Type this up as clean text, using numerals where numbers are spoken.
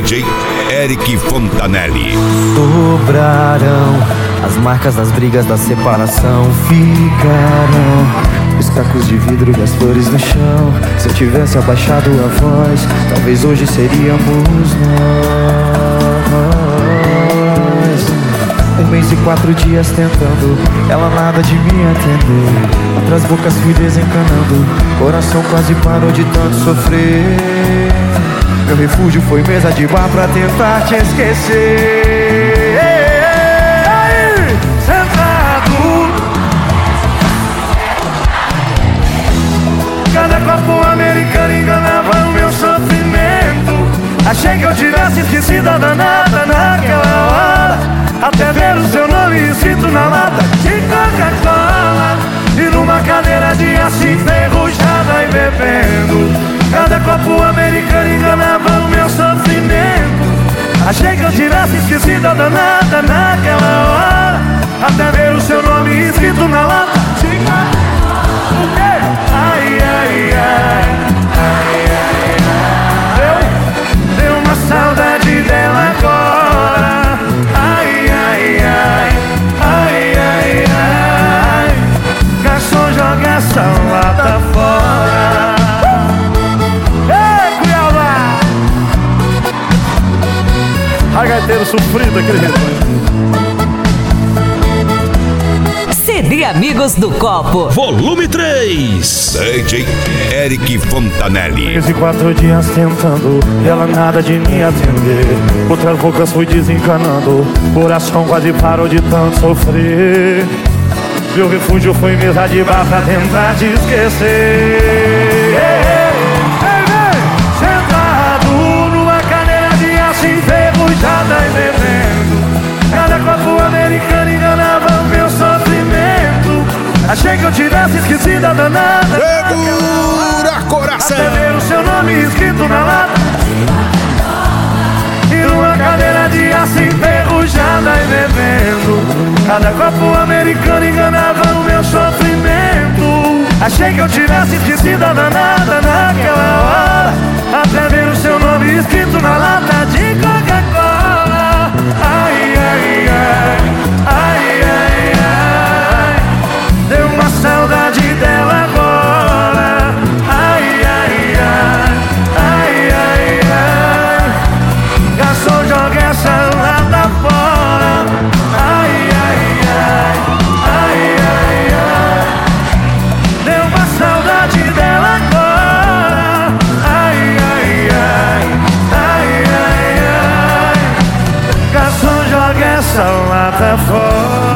DJ Eric Fontanelli. Sobrarão as marcas das brigas da separação. Ficarão os cacos de vidro e as flores no chão. Se eu tivesse abaixado a voz, talvez hoje seríamos nós. 1 mês e 4 dias tentando, ela nada de me atender. Outras bocas fui desencanando, coração quase parou de tanto sofrer. Meu refúgio foi mesa de bar pra tentar te esquecer. Aí, sentado, cada copo americano enganava o meu sofrimento. Achei que eu tivesse esquecido a danada naquela hora, até ver o seu nome escrito na lata de Coca-Cola. E numa cadeira de aço enferrujada e bebendo. Cada copo americano enganava o meu sofrimento. Achei que eu tivesse esquecido a danada naquela hora, até ver o seu nome escrito na lata de Coca-Cola. Ai, ai, ai, ai, ai, ai. Deu uma saudade dela agora. Ai, ai, ai, ai, ai, ai. Garçom, joga essa lata fora. Gaiteiro sofrido, aquele CD Amigos do Copo, Volume 3. DJ Eric Fontanelli. 3 e 4 dias tentando, e ela nada de me atender. Outras bocas fui desencanando, coração quase parou de tanto sofrer. Meu refúgio foi mesa de bar pra tentar te esquecer. Sentado numa cadeira de aço enferrujada e bebendo. Cada copo americano enganava o meu sofrimento. Achei que eu tivesse esquecido a danada. Segura, coração! Até ver o seu nome escrito na lata. E numa cadeira de aço enferrujada e bebendo. Cada copo americano enganava o meu sofrimento. Achei que eu tivesse esquecido a danada naquela hora, até ver o seu nome escrito na lata de Coca-Cola. Ai, ai, ai, ai, ai, ai. Deu uma saudade dela agora. Ai, ai, ai, ai, ai, ai. Garçom, joga essa lata fora. Ai, ai, ai, ai, ai, ai. Deu uma saudade dela agora. Ai, ai, ai, ai, ai, ai. Garçom, joga essa lata fora.